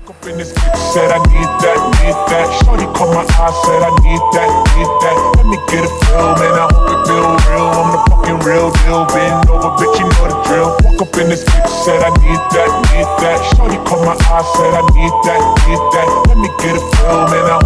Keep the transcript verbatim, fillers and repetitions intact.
Up in this bitch, said I need that, need that. Shorty caught my eye, said I need that, need that. Let me get a feel, man, I hope it feel real. I'm the fucking real deal, bend over, bitch, you know the drill. Walk up in this bitch, said I need that, need that. Shorty caught my eye, said I need that, need that. Let me get a feel, man, I